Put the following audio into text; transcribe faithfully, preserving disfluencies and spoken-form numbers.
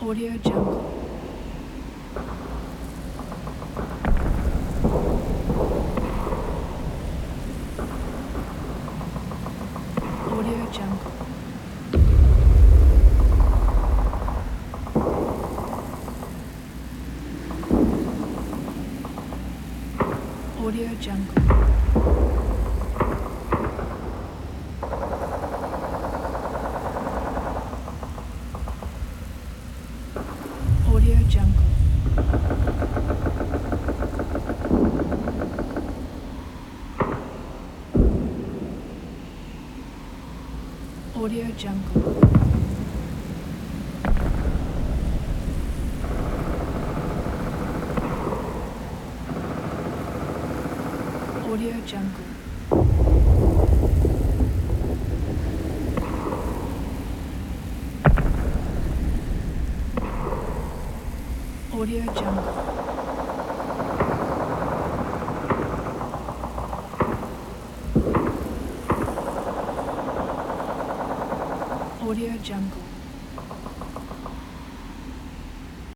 Audio Jungle. Audio Jungle. Audio Jungle. Audio Jungle. Audio Jungle. Audio Jungle. Audio Jungle. Audio Jungle.